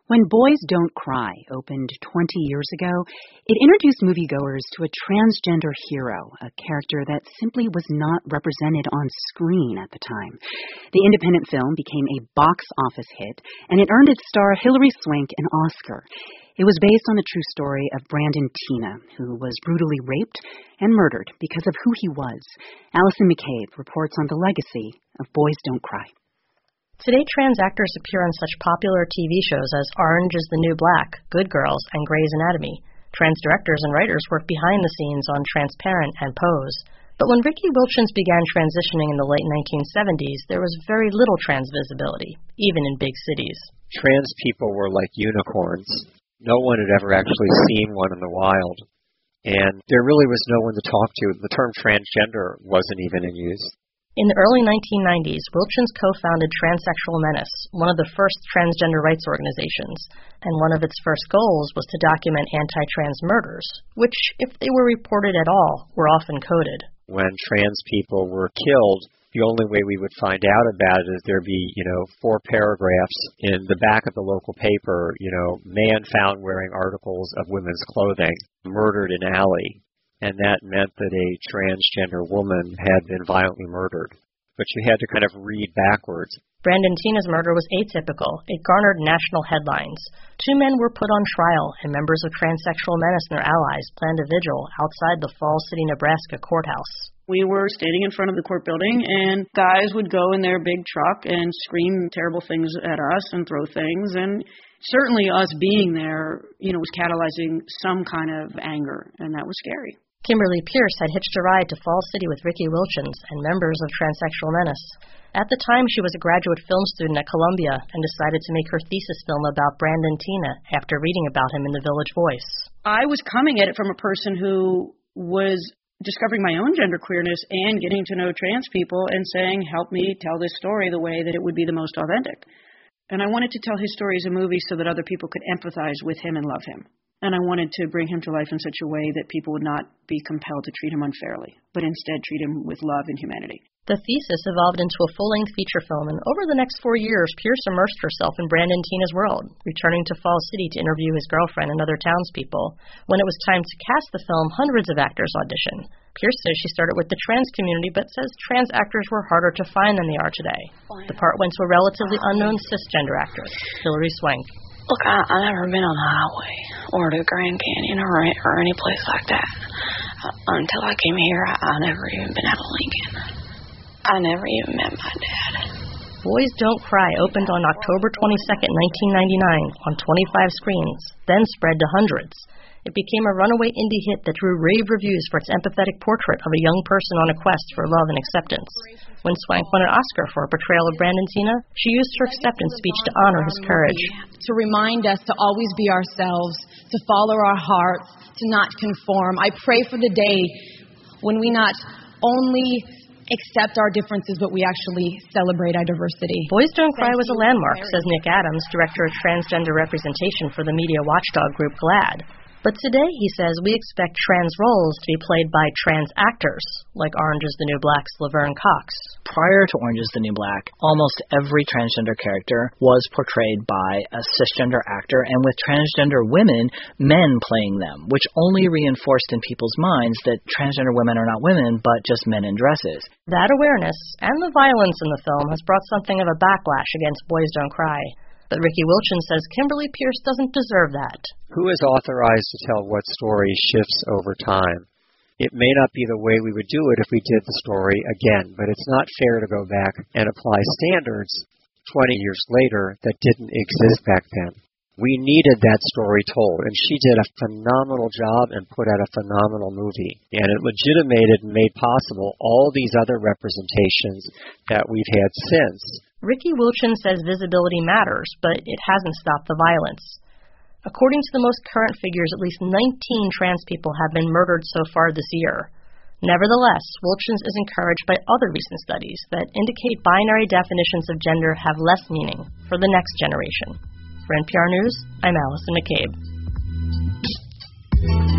When Boys Don't Cry opened 20 years ago, it introduced moviegoers to a transgender hero, a character that simply was not represented on screen at the time. The independent film became a box office hit, and it earned its star Hilary Swank an Oscar. It was based on the true story of Brandon Teena, who was brutally raped and murdered because of who he was. Allison McCabe reports on the legacy of Boys Don't Cry. Today, trans actors appear on such popular TV shows as Orange is the New Black, Good Girls, and Grey's Anatomy. Trans directors and writers work behind the scenes on Transparent and Pose. But when Rikki Wilchens began transitioning in the late 1970s, there was very little trans visibility, even in big cities. Trans people were like unicorns. No one had ever actually seen one in the wild. And there really was no one to talk to. The term transgender wasn't even in use. In the early 1990s, Wilchens co-founded Transsexual Menace, one of the first transgender rights organizations, and one of its first goals was to document anti-trans murders, which, if they were reported at all, were often coded. When trans people were killed, the only way we would find out about it is there'd be, 4 paragraphs in the back of the local paper, man found wearing articles of women's clothing, murdered in alley. And that meant that a transgender woman had been violently murdered. But you had to kind of read backwards. Brandon Teena's murder was atypical. It garnered national headlines. 2 men were put on trial, and members of Transsexual Menace and their allies planned a vigil outside the Falls City, Nebraska courthouse. We were standing in front of the court building, and guys would go in their big truck and scream terrible things at us and throw things. And certainly us being there, was catalyzing some kind of anger, and that was scary. Kimberly Pierce had hitched a ride to Falls City with Rikki Wilchens and members of Transsexual Menace. At the time, she was a graduate film student at Columbia and decided to make her thesis film about Brandon Teena after reading about him in the Village Voice. I was coming at it from a person who was discovering my own genderqueerness and getting to know trans people and saying, help me tell this story the way that it would be the most authentic. And I wanted to tell his story as a movie so that other people could empathize with him and love him. And I wanted to bring him to life in such a way that people would not be compelled to treat him unfairly, but instead treat him with love and humanity. The thesis evolved into a full-length feature film, and over the next 4 years, Pierce immersed herself in Brandon Teena's world, returning to Falls City to interview his girlfriend and other townspeople. When it was time to cast the film, hundreds of actors auditioned. Pierce says she started with the trans community, but says trans actors were harder to find than they are today. The part went to a relatively unknown cisgender actress, Hilary Swank. Look, I've never been on the highway or the Grand Canyon or any place like that. Until I came here, I never even been out of Lincoln. I never even met my dad. Boys Don't Cry opened on October 22, 1999 on 25 screens, then spread to hundreds. It became a runaway indie hit that drew rave reviews for its empathetic portrait of a young person on a quest for love and acceptance. When Swank won an Oscar for her portrayal of Brandon Teena, she used her acceptance speech to honor his courage. To remind us to always be ourselves, to follow our hearts, to not conform. I pray for the day when we not only accept our differences, but we actually celebrate our diversity. Boys Don't Cry was a landmark, says Nick Adams, director of transgender representation for the media watchdog group GLAAD. But today, he says, we expect trans roles to be played by trans actors, like Orange is the New Black's Laverne Cox. Prior to Orange is the New Black, almost every transgender character was portrayed by a cisgender actor, and with transgender women, men playing them, which only reinforced in people's minds that transgender women are not women, but just men in dresses. That awareness, and the violence in the film, has brought something of a backlash against Boys Don't Cry. But Rikki Wilchens says Kimberly Pierce doesn't deserve that. Who is authorized to tell what story shifts over time? It may not be the way we would do it if we did the story again, but it's not fair to go back and apply standards 20 years later that didn't exist back then. We needed that story told, and she did a phenomenal job and put out a phenomenal movie. And it legitimated and made possible all these other representations that we've had since. Rikki Wilchens says visibility matters, but it hasn't stopped the violence. According to the most current figures, at least 19 trans people have been murdered so far this year. Nevertheless, Wilchens is encouraged by other recent studies that indicate binary definitions of gender have less meaning for the next generation. For NPR News, I'm Allison McCabe.